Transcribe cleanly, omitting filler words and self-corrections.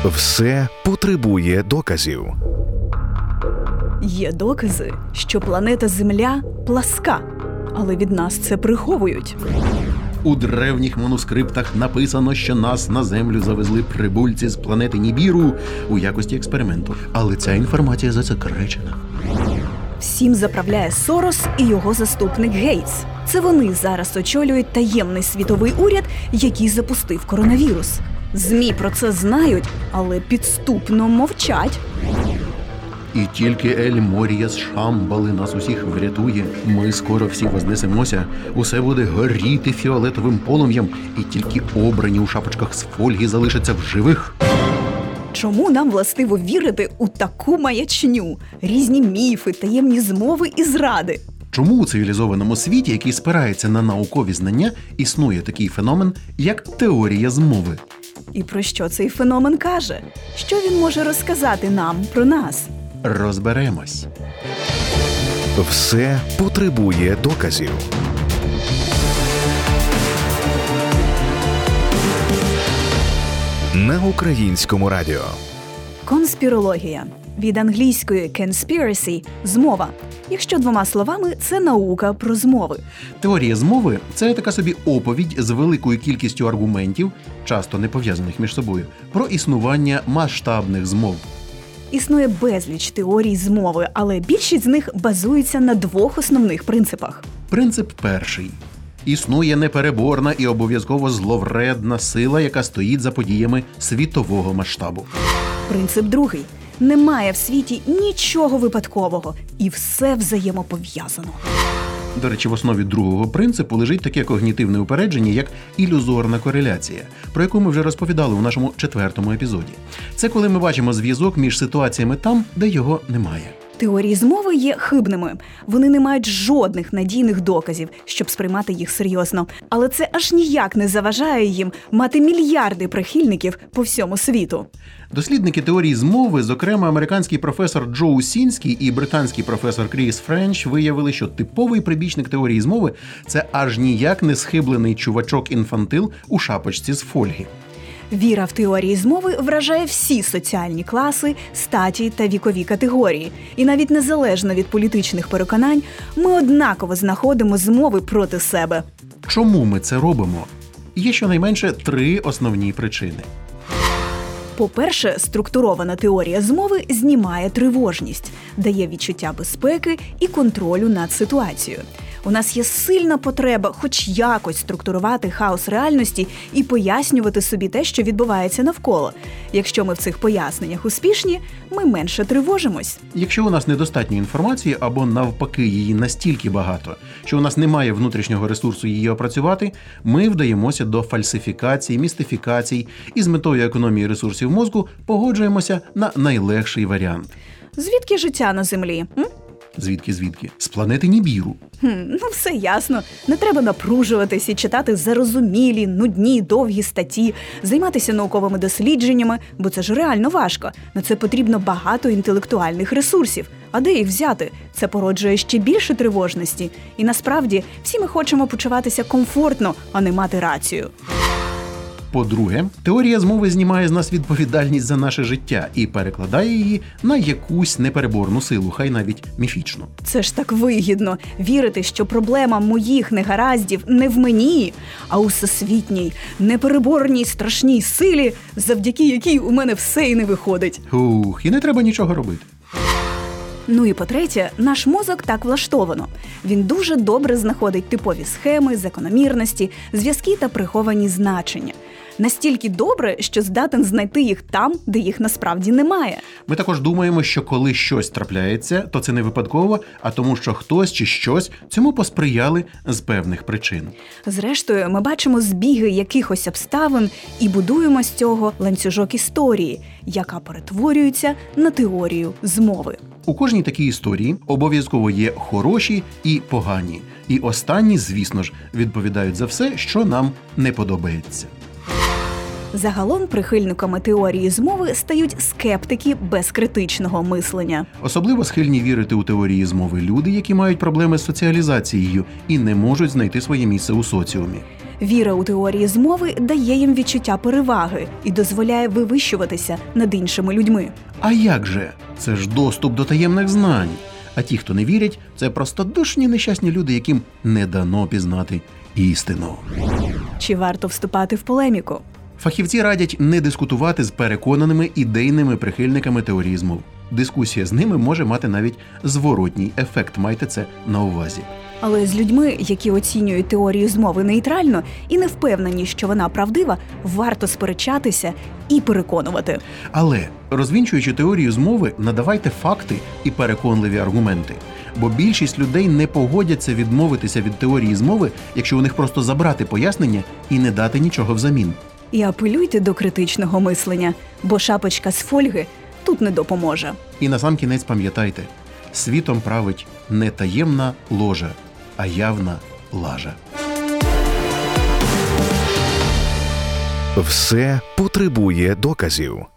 Все потребує доказів. Є докази, що планета Земля пласка, але від нас це приховують. У древніх манускриптах написано, що нас на Землю завезли прибульці з планети Нібіру у якості експерименту. Але ця інформація засекречена. Всім заправляє Сорос і його заступник Гейтс. Це вони зараз очолюють таємний світовий уряд, який запустив коронавірус. ЗМІ про це знають, але підступно мовчать. І тільки Ель Морія з Шамбали нас усіх врятує. Ми скоро всі вознесемося. Усе буде горіти фіолетовим полум'ям. І тільки обрані у шапочках з фольги залишаться в живих. Чому нам властиво вірити у таку маячню? Різні міфи, таємні змови і зради. Чому у цивілізованому світі, який спирається на наукові знання, існує такий феномен, як теорія змови? І про що цей феномен каже? Що він може розказати нам про нас? Розберемось. Все потребує доказів. На Українському радіо. Конспірологія. Від англійської conspiracy – змова. Якщо двома словами, це наука про змови. Теорія змови – це така собі оповідь з великою кількістю аргументів, часто не пов'язаних між собою, про існування масштабних змов. Існує безліч теорій змови, але більшість з них базується на двох основних принципах. Принцип перший. Існує непереборна і обов'язково зловредна сила, яка стоїть за подіями світового масштабу. Принцип другий. Немає в світі нічого випадкового, і все взаємопов'язано. До речі, в основі другого принципу лежить таке когнітивне упередження, як ілюзорна кореляція, про яку ми вже розповідали у нашому 4-му епізоді. Це коли ми бачимо зв'язок між ситуаціями там, де його немає. Теорії змови є хибними. Вони не мають жодних надійних доказів, щоб сприймати їх серйозно. Але це аж ніяк не заважає їм мати мільярди прихильників по всьому світу. Дослідники теорії змови, зокрема американський професор Джо Сінський і британський професор Кріс Френч, виявили, що типовий прибічник теорії змови – це аж ніяк не схиблений чувачок-інфантил у шапочці з фольги. Віра в теорії змови вражає всі соціальні класи, статі та вікові категорії. І навіть незалежно від політичних переконань, ми однаково знаходимо змови проти себе. Чому ми це робимо? Є щонайменше 3 основні причини. По-перше, структурована теорія змови знімає тривожність, дає відчуття безпеки і контролю над ситуацією. У нас є сильна потреба хоч якось структурувати хаос реальності і пояснювати собі те, що відбувається навколо. Якщо ми в цих поясненнях успішні, ми менше тривожимось. Якщо у нас недостатньо інформації або навпаки її настільки багато, що у нас немає внутрішнього ресурсу її опрацювати, ми вдаємося до фальсифікацій, містифікацій і з метою економії ресурсів мозку погоджуємося на найлегший варіант. Звідки життя на Землі? Звідки? З планети Нібіру. Все ясно. Не треба напружуватись і читати зарозумілі, нудні, довгі статті, займатися науковими дослідженнями, бо це ж реально важко. На це потрібно багато інтелектуальних ресурсів. А де їх взяти? Це породжує ще більше тривожності. І насправді всі ми хочемо почуватися комфортно, а не мати рацію. По-друге, теорія змови знімає з нас відповідальність за наше життя і перекладає її на якусь непереборну силу, хай навіть міфічну. Це ж так вигідно – вірити, що проблема моїх негараздів не в мені, а у всесвітній, непереборній страшній силі, завдяки якій у мене все і не виходить. І не треба нічого робити. Ну і по-третє, наш мозок так влаштовано. Він дуже добре знаходить типові схеми, закономірності, зв'язки та приховані значення. Настільки добре, що здатен знайти їх там, де їх насправді немає. Ми також думаємо, що коли щось трапляється, то це не випадково, а тому, що хтось чи щось цьому посприяли з певних причин. Зрештою, ми бачимо збіги якихось обставин і будуємо з цього ланцюжок історії, яка перетворюється на теорію змови. У кожній такій історії обов'язково є хороші і погані. І останні, звісно ж, відповідають за все, що нам не подобається. Загалом прихильниками теорії змови стають скептики без критичного мислення. Особливо схильні вірити у теорії змови люди, які мають проблеми з соціалізацією і не можуть знайти своє місце у соціумі. Віра у теорії змови дає їм відчуття переваги і дозволяє вивищуватися над іншими людьми. А як же? Це ж доступ до таємних знань. А ті, хто не вірять, це простодушні нещасні люди, яким не дано пізнати істину. Чи варто вступати в полеміку? Фахівці радять не дискутувати з переконаними ідейними прихильниками теорії змов. Дискусія з ними може мати навіть зворотній ефект, майте це на увазі. Але з людьми, які оцінюють теорію змови нейтрально і не впевнені, що вона правдива, варто сперечатися і переконувати. Але, розвінчуючи теорію змови, надавайте факти і переконливі аргументи. Бо більшість людей не погодяться відмовитися від теорії змови, якщо у них просто забрати пояснення і не дати нічого взамін. І апелюйте до критичного мислення, бо шапочка з фольги тут не допоможе. І насамкінець пам'ятайте, світом править не таємна ложа, а явна лажа. Все потребує доказів.